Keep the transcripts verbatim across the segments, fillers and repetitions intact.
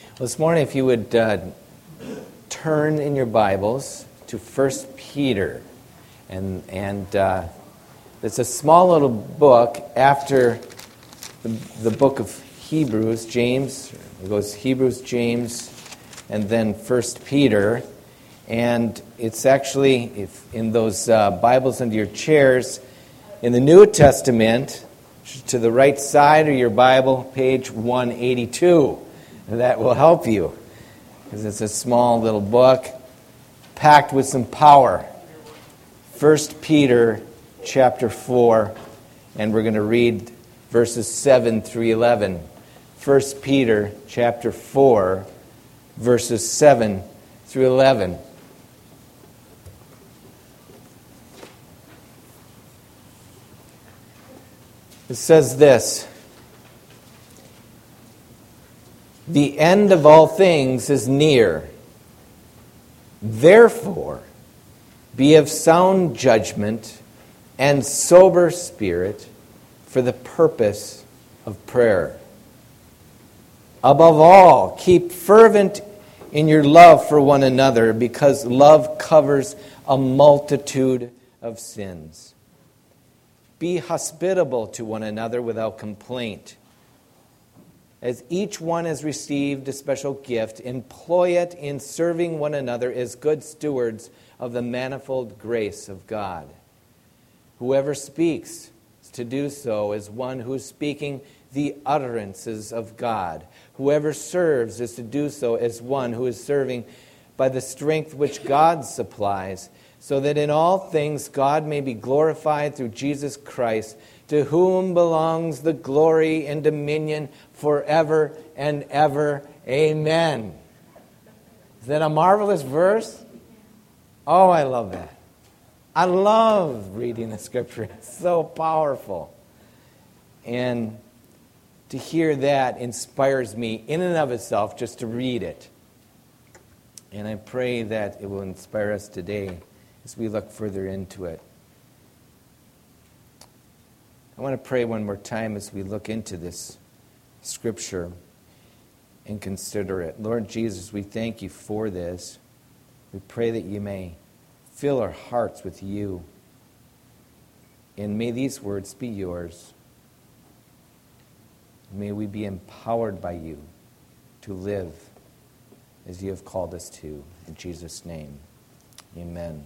Well, this morning, if you would uh, turn in your Bibles to First Peter, and and uh, it's a small little book after the, the book of Hebrews, James. It goes Hebrews, James, and then First Peter, and it's actually if in those uh, Bibles under your chairs in the New Testament, to the right side of your Bible, page one eighty-two. That will help you, because it's a small little book packed with some power. First Peter chapter four, and we're going to read verses seven through eleven. First Peter chapter four, verses seven through eleven. It says this: "The end of all things is near. Therefore, be of sound judgment and sober spirit for the purpose of prayer. Above all, keep fervent in your love for one another, because love covers a multitude of sins. Be hospitable to one another without complaint. As each one has received a special gift, employ it in serving one another as good stewards of the manifold grace of God. Whoever speaks is to do so as one who is speaking the utterances of God. Whoever serves is to do so as one who is serving by the strength which God supplies, so that in all things God may be glorified through Jesus Christ, to whom belongs the glory and dominion forever and ever. Amen." Is that a marvelous verse? Oh, I love that. I love reading the Scripture. It's so powerful. And to hear that inspires me in and of itself just to read it. And I pray that it will inspire us today as we look further into it. I want to pray one more time as we look into this Scripture and consider it. Lord Jesus, we thank you for this. We pray that you may fill our hearts with you. And may these words be yours. May we be empowered by you to live as you have called us to. In Jesus' name, amen.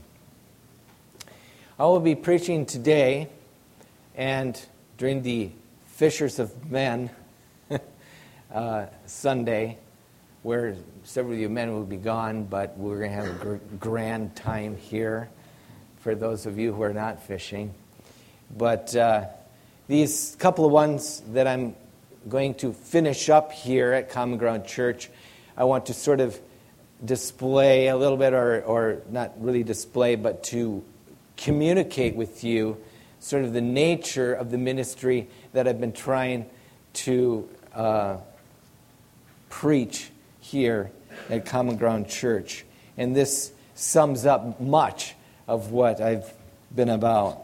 I will be preaching today, and during the Fishers of Men uh, Sunday, where several of you men will be gone, but we're going to have a gr- grand time here for those of you who are not fishing. But uh, these couple of ones that I'm going to finish up here at Common Ground Church, I want to sort of display a little bit, or, or not really display, but to communicate with you sort of the nature of the ministry that I've been trying to uh, preach here at Common Ground Church. And this sums up much of what I've been about.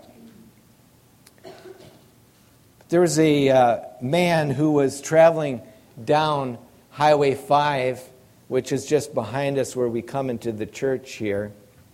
There was a uh, man who was traveling down Highway five, which is just behind us where we come into the church here.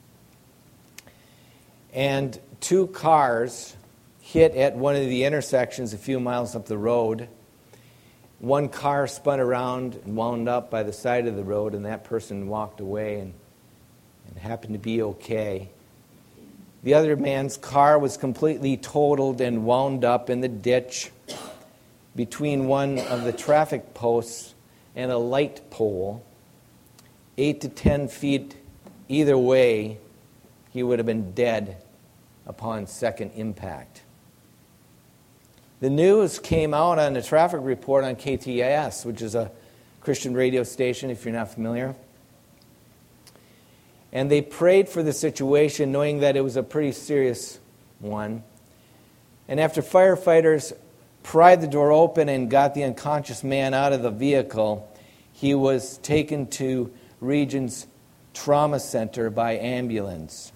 And two cars hit at one of the intersections a few miles up the road. One car spun around and wound up by the side of the road, and that person walked away and, and happened to be okay. The other man's car was completely totaled and wound up in the ditch between one of the traffic posts and a light pole. Eight to ten feet either way, he would have been dead upon second impact. The news came out on a traffic report on K T A S, which is a Christian radio station, if you're not familiar. And they prayed for the situation, knowing that it was a pretty serious one. And after firefighters pried the door open and got the unconscious man out of the vehicle, he was taken to Regions Trauma Center by ambulance.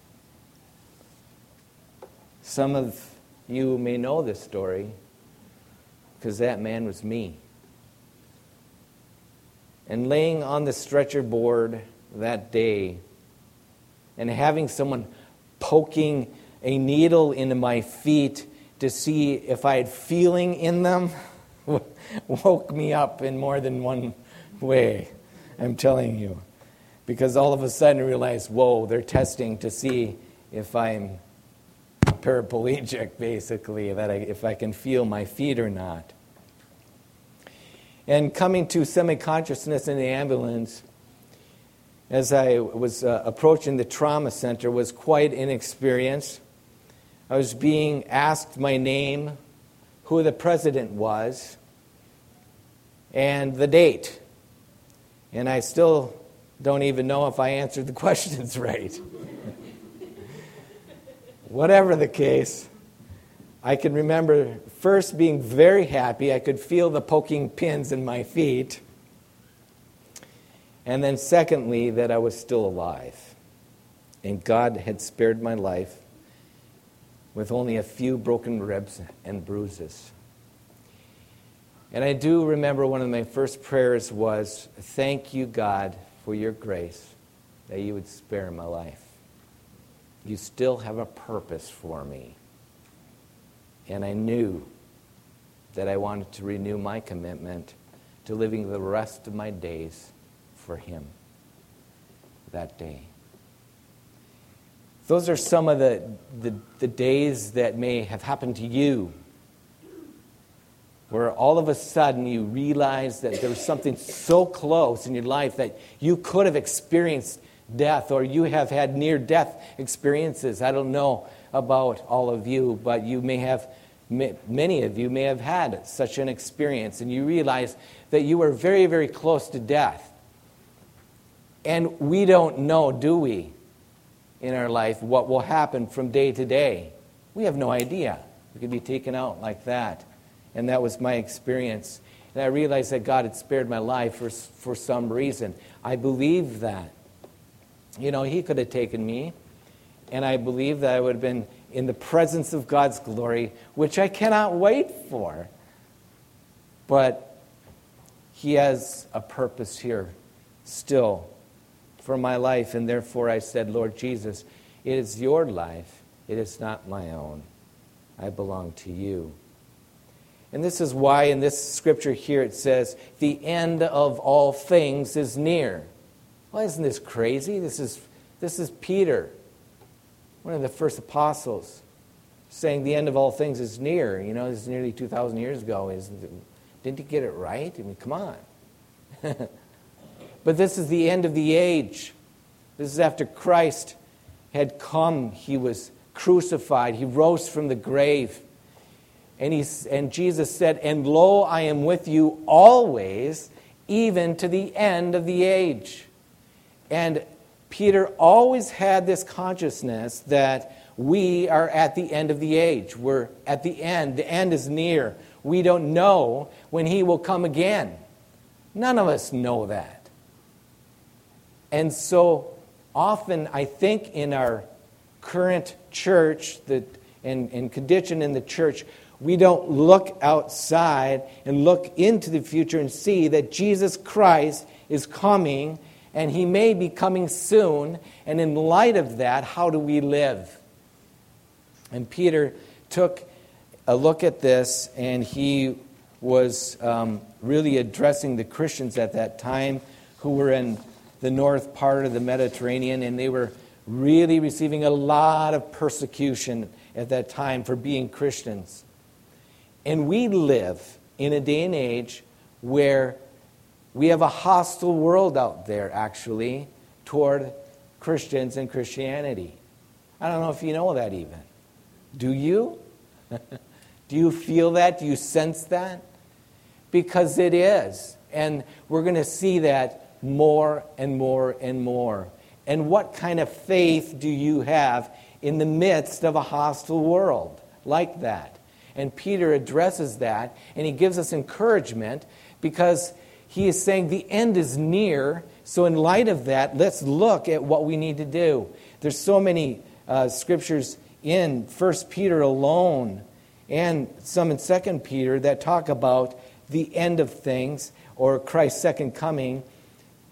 Some of you may know this story because that man was me. and laying on the stretcher board that day and having someone poking a needle into my feet to see if I had feeling in them woke me up in more than one way, I'm telling you. Because all of a sudden I realized, whoa, they're testing to see if I'm paraplegic, basically, that I, if I can feel my feet or not. And coming to semi-consciousness in the ambulance, as I was uh, approaching the trauma center, was quite an experience. I was being asked my name, who the president was, and the date. And I still don't even know if I answered the questions right. Whatever the case, I can remember first being very happy. I could feel the poking pins in my feet. And then secondly, that I was still alive. And God had spared my life with only a few broken ribs and bruises. And I do remember one of my first prayers was, thank you, God, for your grace, that you would spare my life. You still have a purpose for me. And I knew that I wanted to renew my commitment to living the rest of my days for him that day. Those are some of the, the, the days that may have happened to you, where all of a sudden you realize that there was something so close in your life that you could have experienced death, or you have had near-death experiences. I don't know about all of you, but you may have, many of you may have had such an experience, and you realize that you were very, very close to death. And we don't know, do we, in our life, what will happen from day to day. We have no idea. We could be taken out like that. And that was my experience. And I realized that God had spared my life for, for some reason. I believe that. You know, he could have taken me, and I believe that I would have been in the presence of God's glory, which I cannot wait for. But he has a purpose here still for my life, and therefore I said, Lord Jesus, it is your life. It is not my own. I belong to you. And this is why in this scripture here it says, the end of all things is near. Well, isn't this crazy? This is this is Peter, one of the first apostles, saying the end of all things is near. You know, this is nearly two thousand years ago. Isn't it, didn't he get it right? I mean, come on. But this is the end of the age. This is after Christ had come. He was crucified. He rose from the grave. And, he, and Jesus said, and lo, I am with you always, even to the end of the age. And Peter always had this consciousness that we are at the end of the age. We're at the end. The end is near. We don't know when he will come again. None of us know that. And so often I think in our current church that, and, and condition in the church, we don't look outside and look into the future and see that Jesus Christ is coming, and he may be coming soon. And in light of that, how do we live? And Peter took a look at this, and he was um, really addressing the Christians at that time who were in the north part of the Mediterranean, and they were really receiving a lot of persecution at that time for being Christians. And we live in a day and age where we have a hostile world out there, actually, toward Christians and Christianity. I don't know if you know that even. Do you? Do you feel that? Do you sense that? Because it is. And we're going to see that more and more and more. And what kind of faith do you have in the midst of a hostile world like that? And Peter addresses that, and he gives us encouragement because he is saying the end is near. So in light of that, let's look at what we need to do. There's so many uh, scriptures in First Peter alone and some in Second Peter that talk about the end of things or Christ's second coming.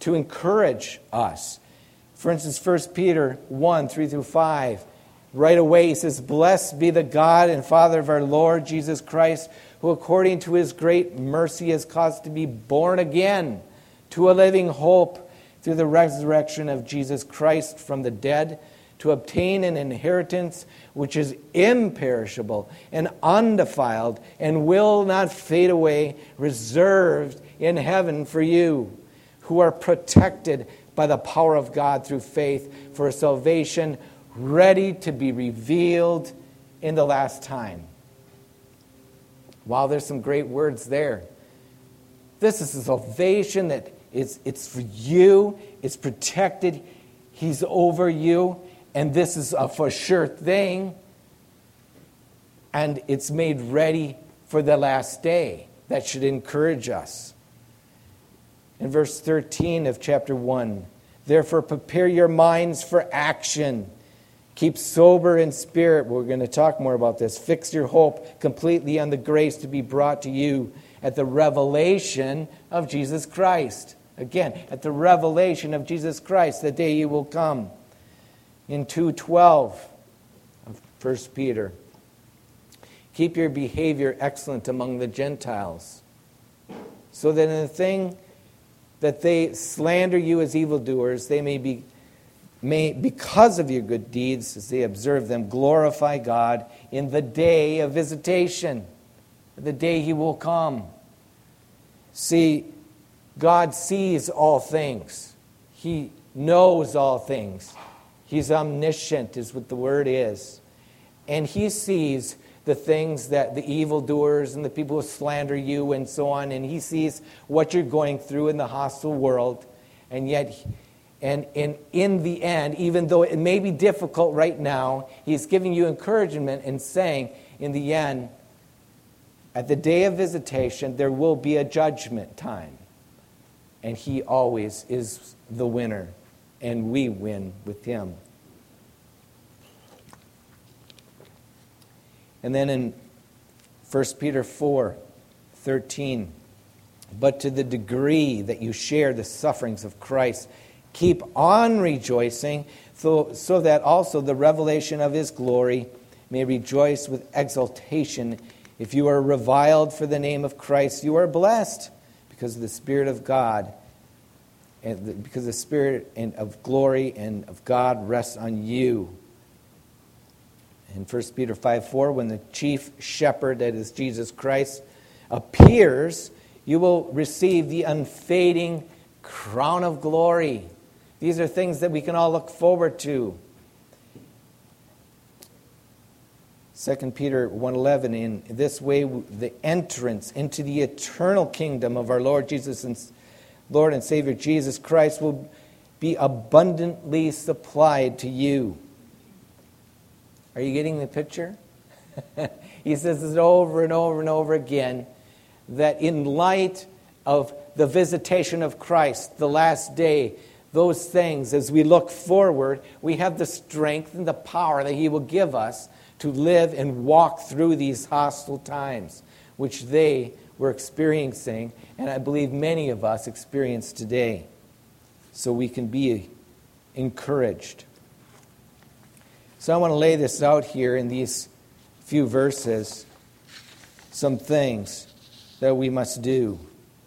to encourage us. For instance, First Peter one, three through five. Right away he says, "Blessed be the God and Father of our Lord Jesus Christ, who according to his great mercy has caused to be born again to a living hope through the resurrection of Jesus Christ from the dead, to obtain an inheritance which is imperishable and undefiled and will not fade away, reserved in heaven for you, who are protected by the power of God through faith for a salvation ready to be revealed in the last time." Wow, there's some great words there. This is a salvation that is it's for you, it's protected, he's over you, and this is a for sure thing, and it's made ready for the last day. That should encourage us. In verse thirteen of chapter one, "Therefore prepare your minds for action. Keep sober in spirit." We're going to talk more about this. "Fix your hope completely on the grace to be brought to you at the revelation of Jesus Christ." Again, at the revelation of Jesus Christ, the day he will come. In two twelve of First Peter, "Keep your behavior excellent among the Gentiles, so that in the thing that they slander you as evildoers, they may be may, because of your good deeds, as they observe them, glorify God in the day of visitation," the day he will come. See, God sees all things. He knows all things. He's omniscient, is what the word is. And he sees the things that the evildoers and the people who slander you and so on, and he sees what you're going through in the hostile world. And yet, and in, in the end, even though it may be difficult right now, he's giving you encouragement and saying, in the end, at the day of visitation, there will be a judgment time. And he always is the winner, and we win with him. And then in First Peter four thirteen, "But to the degree that you share the sufferings of Christ, keep on rejoicing, so, so that also the revelation of his glory may rejoice with exultation. If you are reviled for the name of Christ, you are blessed, because the Spirit of God, and because the Spirit of glory and of God rests on you." In First Peter five four, "When the chief shepherd, that is Jesus Christ, appears, you will receive the unfading crown of glory." These are things that we can all look forward to. Second Peter one eleven, "In this way the entrance into the eternal kingdom of our Lord Jesus and Lord and Savior Jesus Christ will be abundantly supplied to you." Are you getting the picture? He says it over and over and over again, that in light of the visitation of Christ, the last day, those things, as we look forward, we have the strength and the power that he will give us to live and walk through these hostile times, which they were experiencing, and I believe many of us experience today. So we can be encouraged. So I want to lay this out here in these few verses, some things that we must do.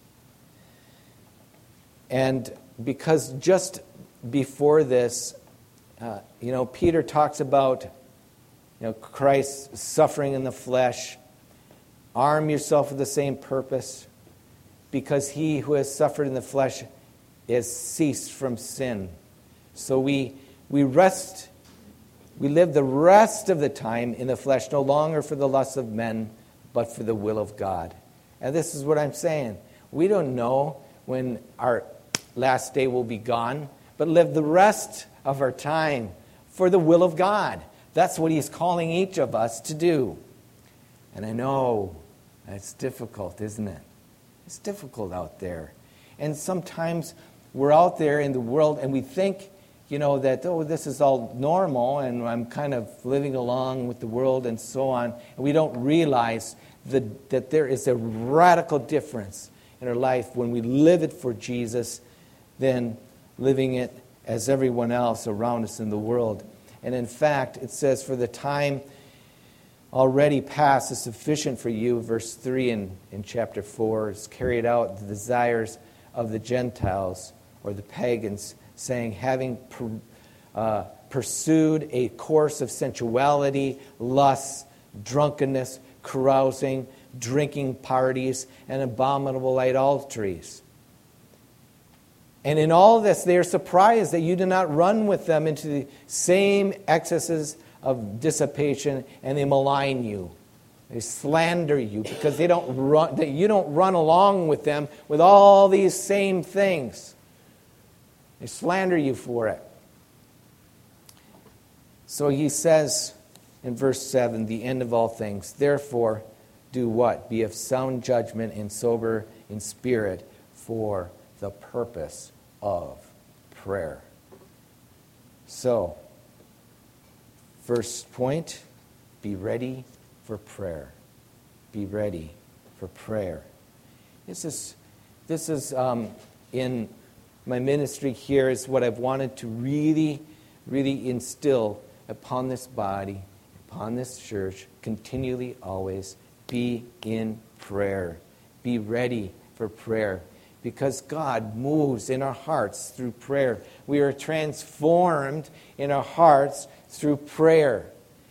And because just before this, uh, you know, Peter talks about, you know, Christ's suffering in the flesh. Arm yourself with the same purpose, because he who has suffered in the flesh is ceased from sin. So we we rest, we live the rest of the time in the flesh, no longer for the lusts of men, but for the will of God. And this is what I'm saying. We don't know when our last day will be gone, but live the rest of our time for the will of God. That's what he's calling each of us to do. And I know it's difficult, isn't it? It's difficult out there. And sometimes we're out there in the world and we think, you know, that, oh, this is all normal and I'm kind of living along with the world and so on. And we don't realize that, that there is a radical difference in our life when we live it for Jesus than living it as everyone else around us in the world. And in fact, it says, for the time already past is sufficient for you, verse three in, in chapter four, is carried out the desires of the Gentiles or the pagans, saying, having per, uh, pursued a course of sensuality, lust, drunkenness, carousing, drinking parties, and abominable idolatries. And in all this, they are surprised that you do not run with them into the same excesses of dissipation, and they malign you. They slander you because they don't run, that you don't run along with them with all these same things. They slander you for it. So he says in verse seven, the end of all things, therefore do what? Be of sound judgment and sober in spirit for the purpose of prayer. So, first point, be ready for prayer. Be ready for prayer. This is, this is um, in my ministry here is what I've wanted to really, really instill upon this body, upon this church, continually, always, be in prayer. Be ready for prayer. Because God moves in our hearts through prayer. We are transformed in our hearts through prayer.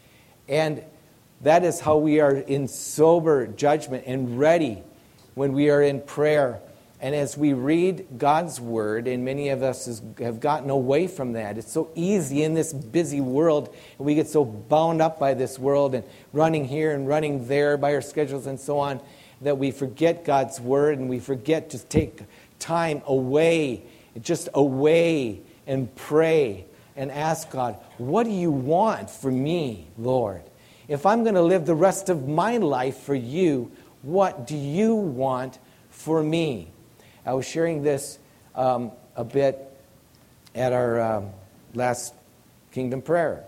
And that is how we are in sober judgment and ready when we are in prayer. And as we read God's Word, and many of us has, have gotten away from that. It's so easy in this busy world. And we get so bound up by this world and running here and running there by our schedules and so on, that we forget God's Word and we forget to take time away, just away and pray and ask God, what do you want for me, Lord? If I'm going to live the rest of my life for you, what do you want for me? I was sharing this um, a bit at our um, last Kingdom Prayer.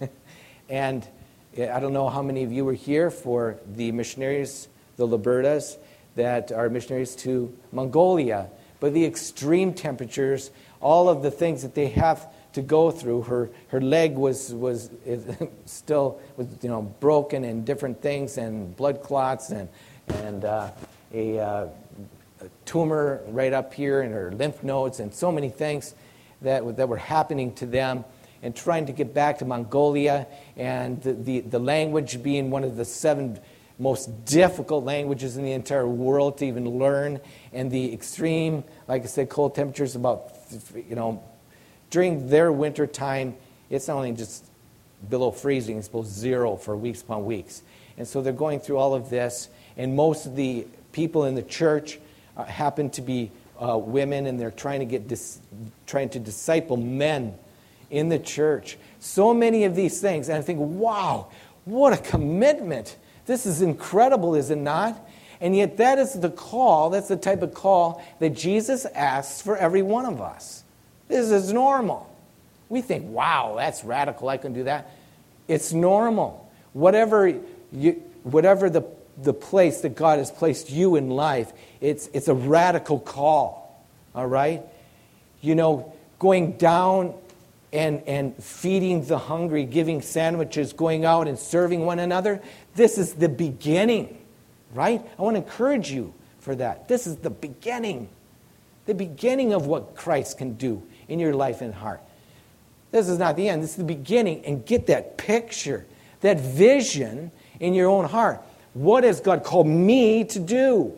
And I don't know how many of you were here for the missionaries, the Libertas, that are missionaries to Mongolia. But the extreme temperatures, all of the things that they have to go through. Her her leg was was still was you know broken and different things, and blood clots and and uh, a, uh, a tumor right up here in her lymph nodes, and so many things that that were happening to them. And trying to get back to Mongolia, and the the, the language being one of the seven most difficult languages in the entire world to even learn, and the extreme, like I said, cold temperatures about, you know, during their winter time, it's not only just below freezing, it's below zero for weeks upon weeks. And so they're going through all of this, and most of the people in the church uh, happen to be uh, women, and they're trying to get dis- trying to disciple men in the church. So many of these things, and I think, wow, what a commitment. This is incredible, is it not? And yet that is the call, that's the type of call that Jesus asks for every one of us. This is normal. We think, wow, that's radical, I can do that. It's normal. Whatever you, whatever the, the place that God has placed you in life, it's, it's a radical call, all right? You know, going down and, and feeding the hungry, giving sandwiches, going out and serving one another, this is the beginning, right? I want to encourage you for that. This is the beginning. The beginning of what Christ can do in your life and heart. This is not the end. This is the beginning. And get that picture, that vision in your own heart. What has God called me to do?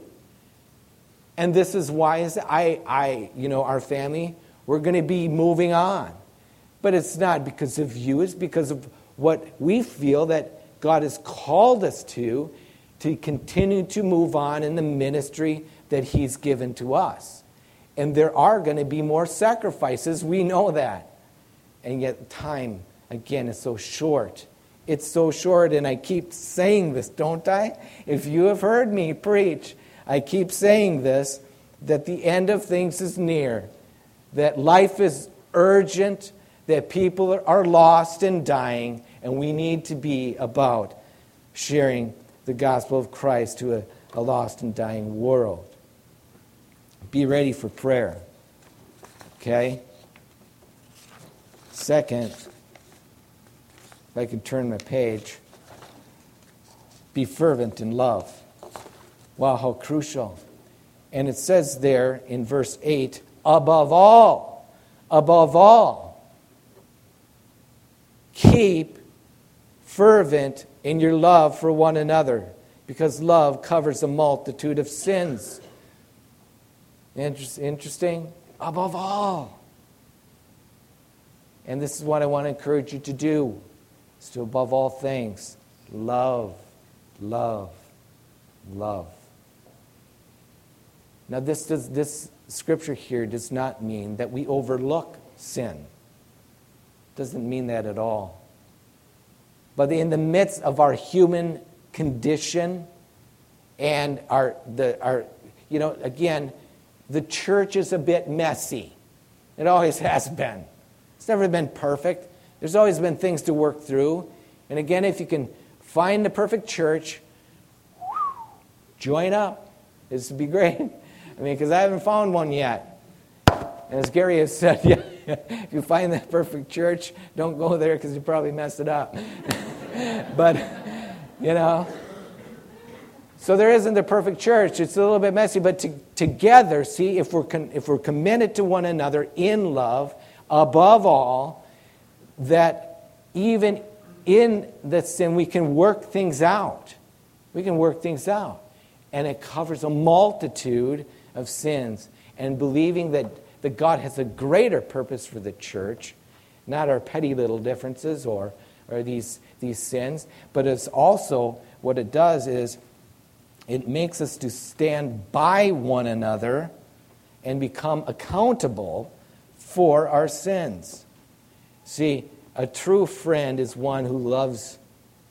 And this is why I, I, you know, our family, we're going to be moving on. But it's not because of you. It's because of what we feel that God has called us to, to continue to move on in the ministry that He's given to us. And there are going to be more sacrifices. We know that. And yet time, again, is so short. It's so short, and I keep saying this, don't I? If you have heard me preach, I keep saying this, that the end of things is near, that life is urgent, that people are lost and dying, and we need to be about sharing the gospel of Christ to a, a lost and dying world. Be ready for prayer. Okay. Okay? Second, if I can turn my page, be fervent in love. Wow, how crucial. And it says there in verse eight, above all, above all, keep fervent in your love for one another, because love covers a multitude of sins. Interesting? Above all. And this is what I want to encourage you to do, is to above all things, love, love, love. Now this does this scripture here does not mean that we overlook sin. Doesn't mean that at all. But in the midst of our human condition and our the our you know, again, the church is a bit messy. It always has been. It's never been perfect. There's always been things to work through. And again, if you can find the perfect church, join up. This would be great. I mean, because I haven't found one yet. And as Gary has said, yeah, if you find that perfect church, don't go there because you probably messed it up. But, you know, so there isn't a perfect church. It's a little bit messy, but to, together, see, if we're con, if we're committed to one another in love, above all, that even in the sin we can work things out. We can work things out. And it covers a multitude of sins. And believing that, that God has a greater purpose for the church, not our petty little differences or, or these, these sins, but it's also, what it does is, it makes us to stand by one another and become accountable for our sins. See, a true friend is one who loves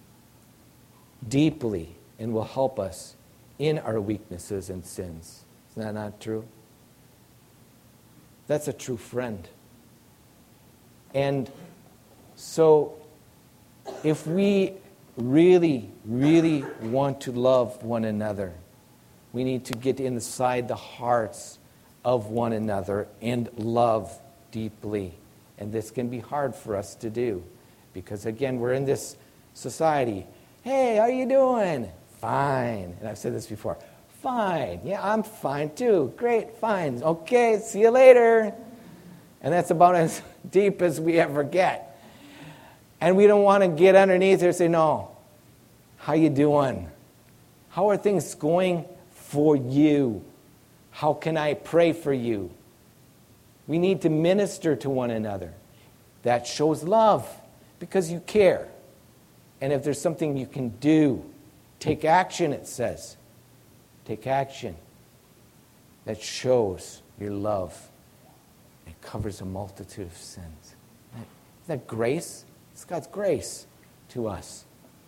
deeply and will help us in our weaknesses and sins. Isn't that not true? That's a true friend. And so, if we really, really want to love one another, we need to get inside the hearts of one another and love deeply. And this can be hard for us to do because, again, we're in this society. Hey, how are you doing? Fine. And I've said this before. Fine. Yeah, I'm fine too. Great, fine. Okay, see you later. And that's about as deep as we ever get. And we don't want to get underneath there and say, no, how you doing? How are things going for you? How can I pray for you? We need to minister to one another. That shows love because you care. And if there's something you can do, take action, it says. Take action. That shows your love. It covers a multitude of sins. Isn't that grace? It's God's grace to us.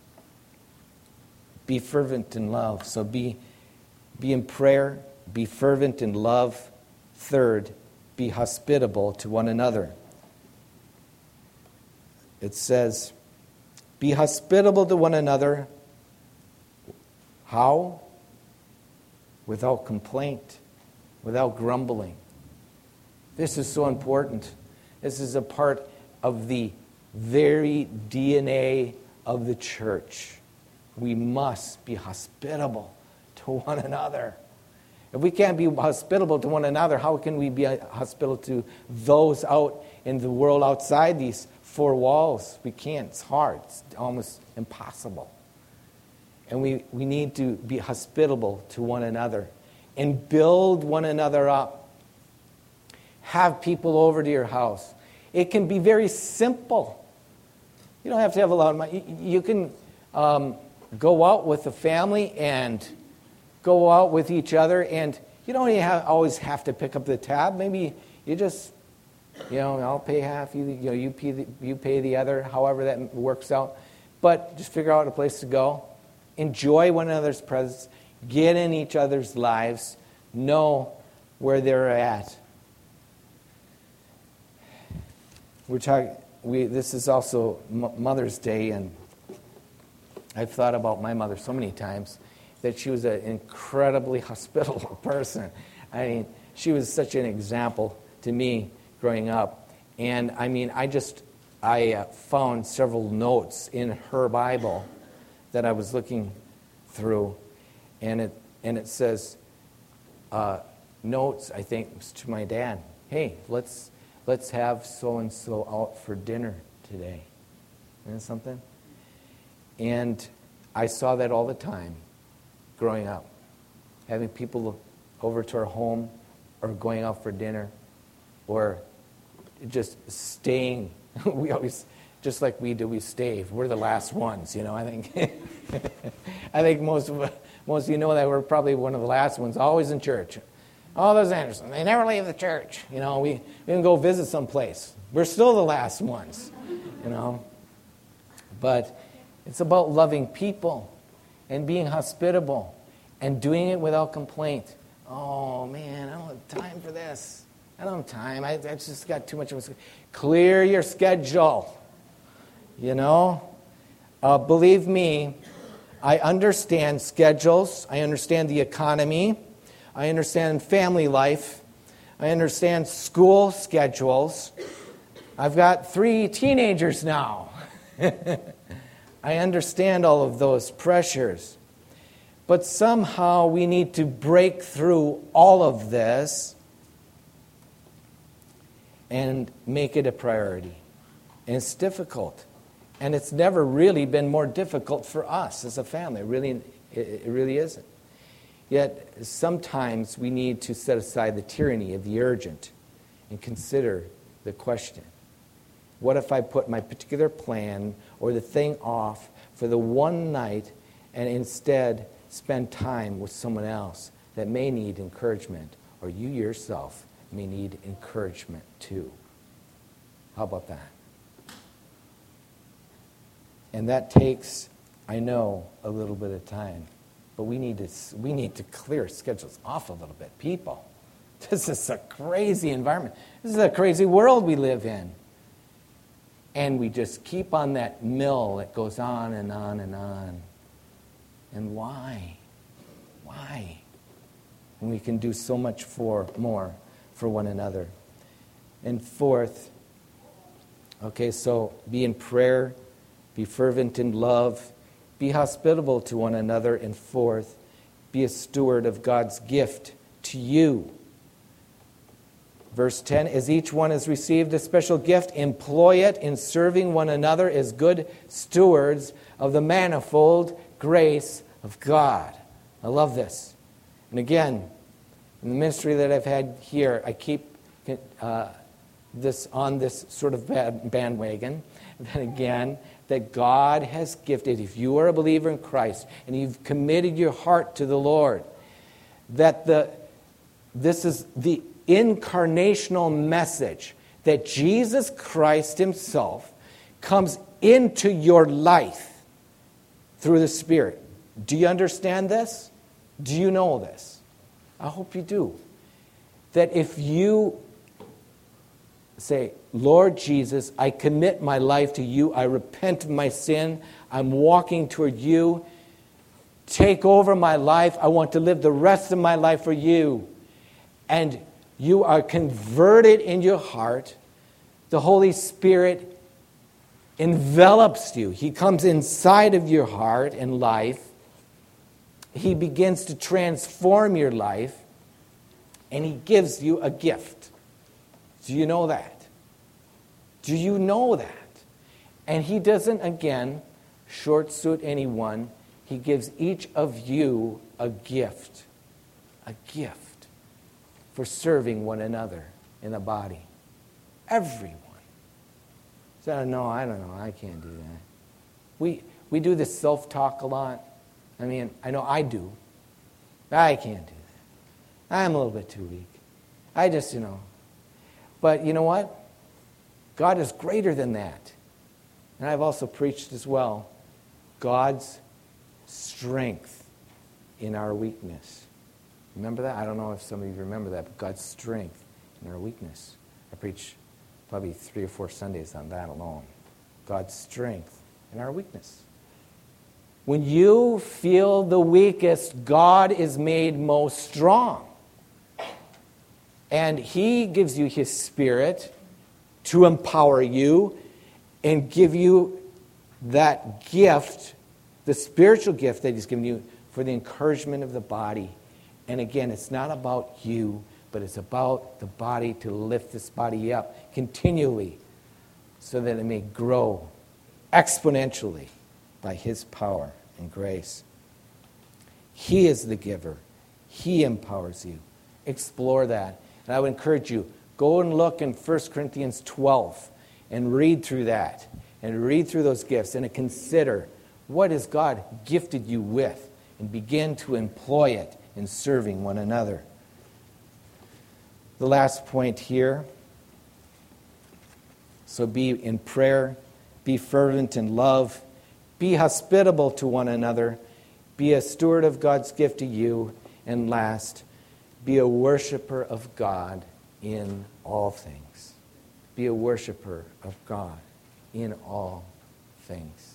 Be fervent in love. So be, be in prayer. Be fervent in love. Third, be hospitable to one another. It says, be hospitable to one another. How? Without complaint, without grumbling. This is so important. This is a part of the very D N A of the church. We must be hospitable to one another. If we can't be hospitable to one another, how can we be hospitable to those out in the world outside these four walls? We can't. It's hard. It's almost impossible. And we, we need to be hospitable to one another and build one another up. Have people over to your house. It can be very simple. You don't have to have a lot of money. You can um, go out with the family and go out with each other, and you don't have, always have to pick up the tab. Maybe you just, you know, I'll pay half, you, you know, you pay, the, you pay the other, however that works out. But just figure out a place to go. Enjoy one another's presence. Get in each other's lives. Know where they're at. We're talking. We. This is also M- Mother's Day, and I've thought about my mother so many times that she was an incredibly hospitable person. I mean, she was such an example to me growing up. And I mean, I just, I uh, found several notes in her Bible that I was looking through. And it, and it says, uh, notes, I think, was to my dad. Hey, let's, let's have so-and-so out for dinner today. Isn't that something? And I saw that all the time growing up. Having people look over to our home or going out for dinner or just staying. We always, just like we do, we stay. We're the last ones, you know, I think. I think most of, most of you know that we're probably one of the last ones, always in church. Oh, those Anderson, they never leave the church. You know, we, we can go visit someplace. We're still the last ones, you know. But it's about loving people and being hospitable and doing it without complaint. Oh, man, I don't have time for this. I don't have time. I, I just got too much of a... Clear your schedule. You know? Uh, believe me, I understand schedules. I understand the economy. I understand family life. I understand school schedules. I've got three teenagers now. I understand all of those pressures. But somehow we need to break through all of this and make it a priority. And it's difficult. And it's never really been more difficult for us as a family. It really, it really isn't. Yet sometimes we need to set aside the tyranny of the urgent and consider the question. What if I put my particular plan or the thing off for the one night and instead spend time with someone else that may need encouragement, or you yourself may need encouragement too? How about that? And that takes, I know, a little bit of time. But we need to we need to clear schedules off a little bit. People, this is a crazy environment. This is a crazy world we live in. And we just keep on that mill that goes on and on and on. And why? Why? And we can do so much for more for one another. And fourth, okay, so be in prayer, be fervent in love, be hospitable to one another, and fourth, be a steward of God's gift to you. Verse ten, as each one has received a special gift, employ it in serving one another as good stewards of the manifold grace of God. I love this. And again, in the ministry that I've had here, I keep uh, this on this sort of bad bandwagon. That again, that God has gifted, if you are a believer in Christ and you've committed your heart to the Lord, that the this is the incarnational message that Jesus Christ himself comes into your life through the Spirit. Do you understand this? Do you know this? I hope you do. That if you say, Lord Jesus, I commit my life to you. I repent of my sin. I'm walking toward you. Take over my life. I want to live the rest of my life for you. And you are converted in your heart. The Holy Spirit envelops you. He comes inside of your heart and life. He begins to transform your life. And he gives you a gift. Do you know that? Do you know that? And he doesn't, again, short-suit anyone. He gives each of you a gift. A gift for serving one another in the body. Everyone. So, no, I don't know. I can't do that. We, we do this self-talk a lot. I mean, I know I do. I can't do that. I'm a little bit too weak. I just, you know. But you know what? God is greater than that. And I've also preached as well. God's strength in our weakness. Remember that? I don't know if some of you remember that, but God's strength in our weakness. I preached probably three or four Sundays on that alone. God's strength in our weakness. When you feel the weakest, God is made most strong. And He gives you His Spirit to empower you and give you that gift, the spiritual gift that He's given you for the encouragement of the body. And again, it's not about you, but it's about the body, to lift this body up continually so that it may grow exponentially by His power and grace. He is the giver. He empowers you. Explore that. And I would encourage you, go and look in First Corinthians twelve and read through that. And read through those gifts and consider, what has God gifted you with? And begin to employ it in serving one another. The last point here. So be in prayer, be fervent in love, be hospitable to one another, be a steward of God's gift to you, and last, be a worshiper of God in all things. Be a worshiper of God in all things.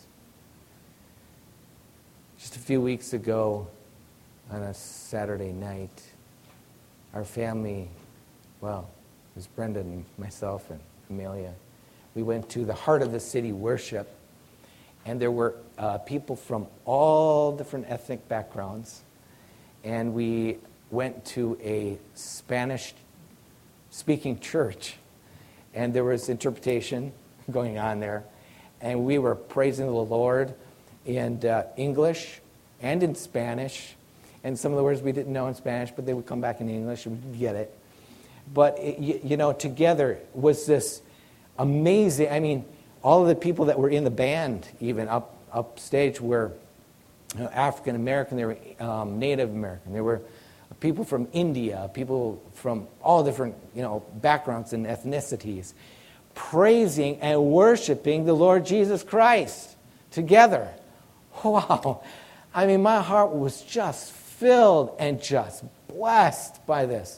Just a few weeks ago, on a Saturday night, our family, well, it was Brenda and myself and Amelia, we went to the Heart of the City worship, and there were uh, people from all different ethnic backgrounds, and we went to a Spanish-speaking church, and there was interpretation going on there, and we were praising the Lord in uh, English and in Spanish, and some of the words we didn't know in Spanish, but they would come back in English and we'd get it. But, it, you, you know, together was this amazing, I mean, all of the people that were in the band, even up upstage, were you know, African American, they were um, Native American, there were people from India, people from all different, you know, backgrounds and ethnicities, praising and worshiping the Lord Jesus Christ together. Wow. I mean, my heart was just filled and just blessed by this.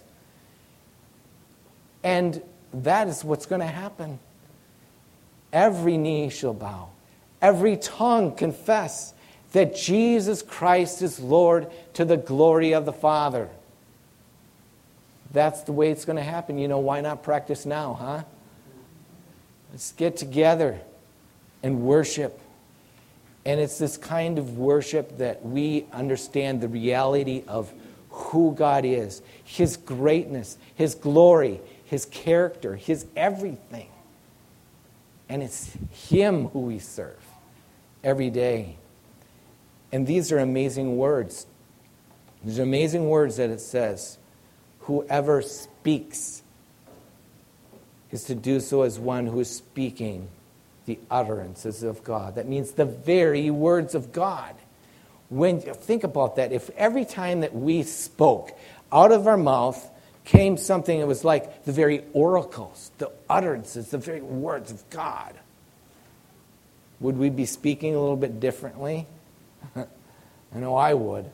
And that is what's going to happen. Every knee shall bow. Every tongue confess that Jesus Christ is Lord, to the glory of the Father. That's the way it's going to happen. You know, why not practice now, huh? Let's get together and worship. And it's this kind of worship that we understand the reality of who God is, His greatness, His glory, His character, His everything. And it's Him who we serve every day. And these are amazing words. These are amazing words that it says, whoever speaks is to do so as one who is speaking the utterances of God. That means the very words of God. When think about that, if every time that we spoke, out of our mouth came something that was like the very oracles, the utterances, the very words of God, would we be speaking a little bit differently? I know I would.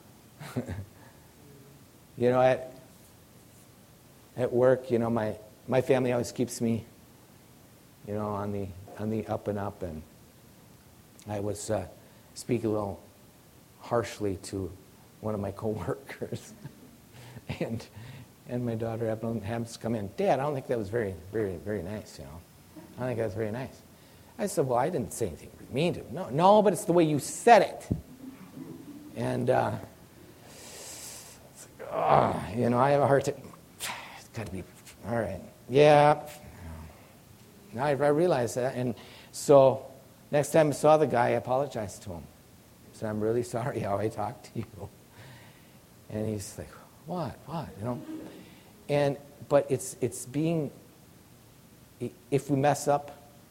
You know, at at work, you know, my, my family always keeps me, you know, on the on the up and up, and I was uh, speaking a little harshly to one of my coworkers, and and my daughter happens to come in. Dad, I don't think that was very very very nice. You know, I don't think that was very nice. I said, well, I didn't say anything mean to him. No, no, but it's the way you said it. And, uh, oh, you know, I have a hard time. It's got to be, all right. Yeah. Now I, I realized that. And so next time I saw the guy, I apologized to him. I said, I'm really sorry how I talked to you. And he's like, what, what, you know? And, but it's it's being, if we mess up,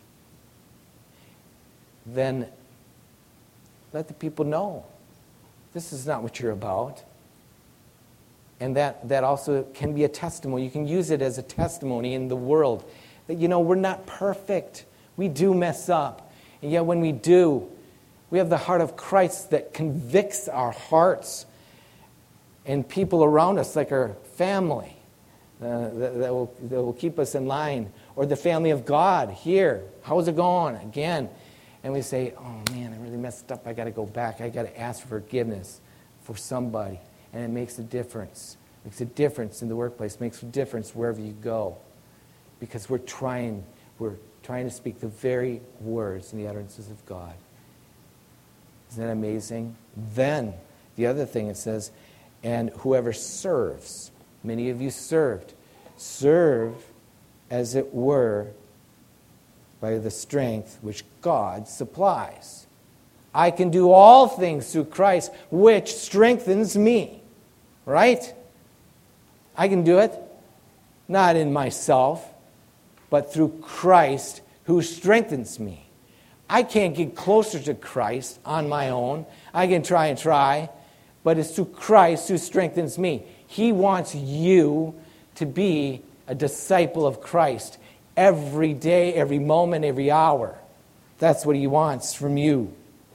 then let the people know this is not what you're about. And that, that also can be a testimony. You can use it as a testimony in the world that, you know, we're not perfect. We do mess up. And yet when we do, we have the heart of Christ that convicts our hearts, and people around us, like our family, uh, that, that, will, that will keep us in line. Or the family of God here. How's it going? Again. And we say, oh man, I really messed up. I got to go back. I got to ask for forgiveness for somebody. And it makes a difference. Makes a difference in the workplace. Makes a difference wherever you go. Because we're trying, we're trying to speak the very words and the utterances of God. Isn't that amazing? Then, the other thing it says, and whoever serves, many of you served, serve as it were by the strength which God supplies. I can do all things through Christ, which strengthens me. Right? I can do it, not in myself, but through Christ who strengthens me. I can't get closer to Christ on my own. I can try and try, but it's through Christ who strengthens me. He wants you to be a disciple of Christ every day, every moment, every hour. That's what He wants from you.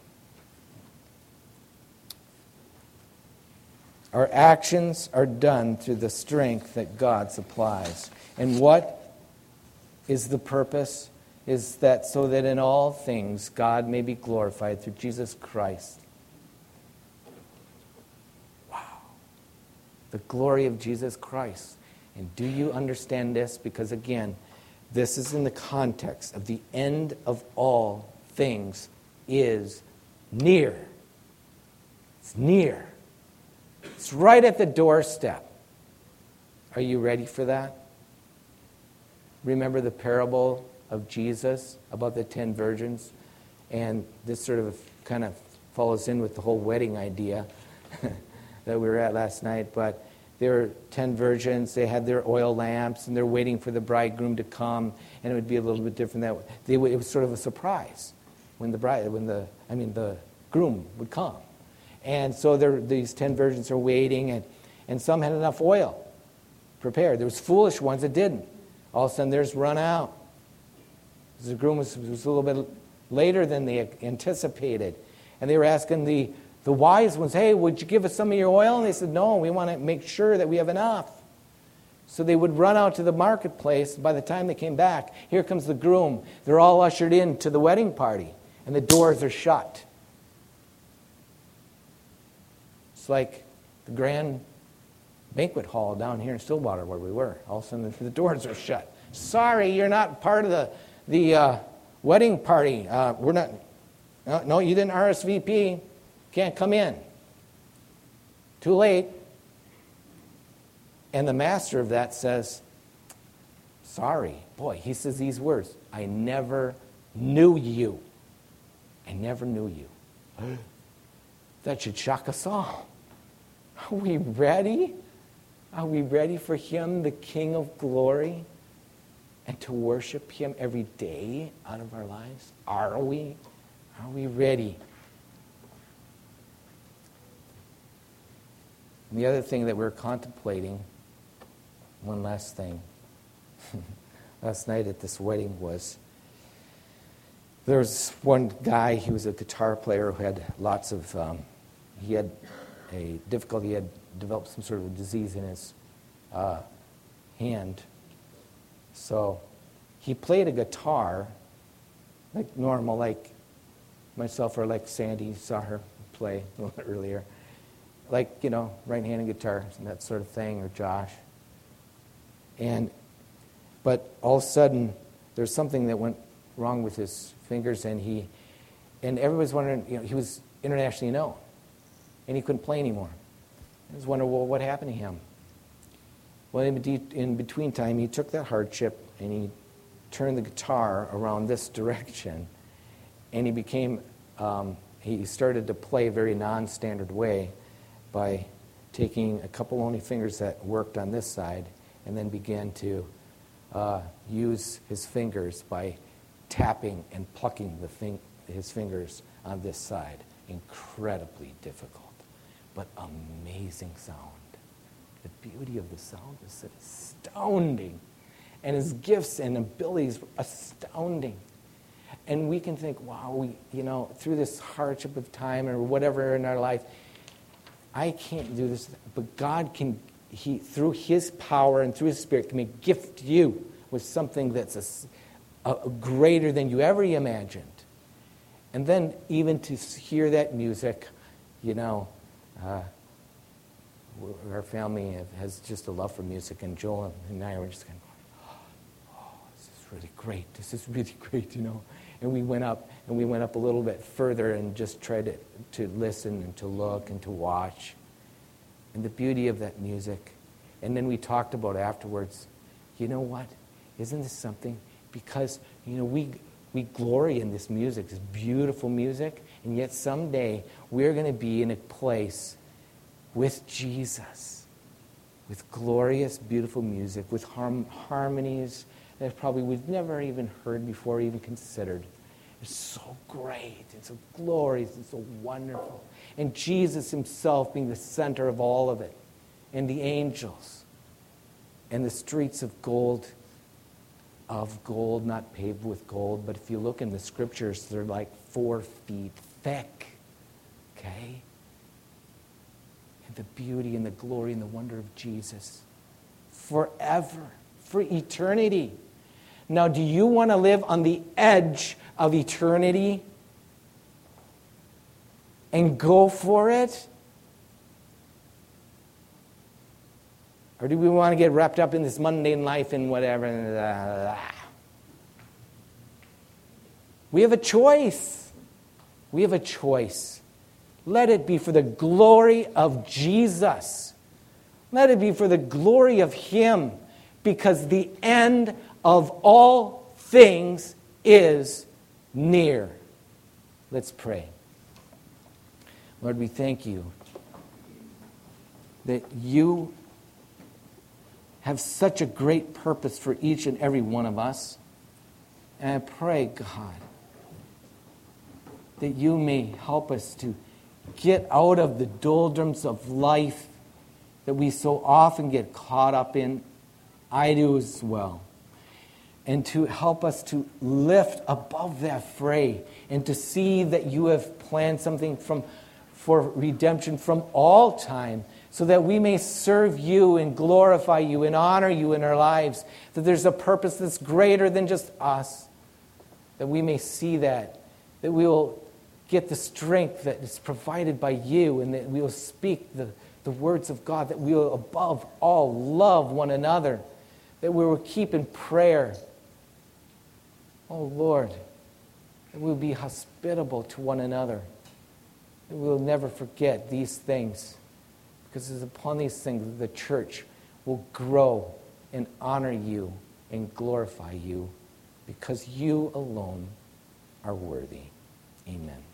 Our actions are done through the strength that God supplies. And what is the purpose? Is that so that in all things God may be glorified through Jesus Christ. Wow. The glory of Jesus Christ. And do you understand this? Because again, this is in the context of the end of all things is near. It's near. It's right at the doorstep. Are you ready for that? Remember the parable of Jesus about the ten virgins? And this sort of kind of follows in with the whole wedding idea that we were at last night. But there were ten virgins. They had their oil lamps, and they're waiting for the bridegroom to come. And it would be a little bit different that way. They would, it was sort of a surprise when the bride, when the, I mean, the groom would come. And so there, these ten virgins are waiting, and, and some had enough oil prepared. There was foolish ones that didn't. All of a sudden, theirs run out. The groom was, was a little bit later than they anticipated. And they were asking the, the wise ones, hey, would you give us some of your oil? And they said, no, we want to make sure that we have enough. So they would run out to the marketplace. By the time they came back, here comes the groom. They're all ushered in to the wedding party, and the doors are shut. It's like the grand banquet hall down here in Stillwater where we were. All of a sudden, the doors are shut. Sorry, you're not part of the the uh, wedding party. Uh, we're not. No, no, you didn't R S V P. Can't come in. Too late. And the master of that says, sorry. Boy, he says these words. I never knew you. I never knew you. That should shock us all. Are we ready? Are we ready for Him, the King of glory, and to worship Him every day out of our lives? Are we? Are we ready? And the other thing that we're contemplating, one last thing, last night at this wedding was, there was one guy, he was a guitar player who had lots of, um, he had a difficulty, he had developed some sort of a disease in his uh, hand. So he played a guitar like normal, like myself or like Sandy, saw her play a little bit earlier. Like, you know, right-handed guitar and that sort of thing, or Josh. And, but all of a sudden, there's something that went wrong with his fingers, and he, and everybody's wondering, you know, he was internationally known, and he couldn't play anymore. I was wondering, well, what happened to him? Well, in, in between time, he took that hardship, and he turned the guitar around this direction, and he became, um, he started to play a very non-standard way by taking a couple only fingers that worked on this side, and then began to uh, use his fingers by tapping and plucking the thing, his fingers on this side. Incredibly difficult, but amazing sound. The beauty of the sound is astounding. And his gifts and abilities were astounding. And we can think, wow, we, you know, through this hardship of time or whatever in our life, I can't do this. But God can, he, through His power and through His Spirit, can gift you with something that's a, a greater than you ever imagined. And then even to hear that music, you know, uh, our family has just a love for music, and Joel and I were just kind of, oh, this is really great. This is really great, you know. And we went up, and we went up a little bit further and just tried to, to listen and to look and to watch. And the beauty of that music. And then we talked about afterwards, you know what? Isn't this something? Because, you know, we we glory in this music, this beautiful music, and yet someday we're going to be in a place with Jesus, with glorious, beautiful music, with harm, harmonies that probably we've never even heard before, even considered. It's so great, it's so glorious, it's so wonderful. And Jesus himself being the center of all of it, and the angels, and the streets of gold, of gold, not paved with gold, but if you look in the scriptures, they're like four feet thick, okay? And the beauty and the glory and the wonder of Jesus forever, for eternity. Now, do you want to live on the edge of eternity and go for it? Or do we want to get wrapped up in this mundane life and whatever? We have a choice. We have a choice. Let it be for the glory of Jesus. Let it be for the glory of Him, because the end of all things is near. Let's pray. Lord, we thank you that you have such a great purpose for each and every one of us. And I pray, God, that you may help us to get out of the doldrums of life that we so often get caught up in. I do as well. And to help us to lift above that fray and to see that you have planned something from for redemption from all time, so that we may serve you and glorify you and honor you in our lives, that there's a purpose that's greater than just us, that we may see that, that we will get the strength that is provided by you, and that we will speak the, the words of God, that we will above all love one another, that we will keep in prayer. Oh Lord, that we will be hospitable to one another, that we will never forget these things. Because it's upon these things that the church will grow and honor you and glorify you, because you alone are worthy. Amen.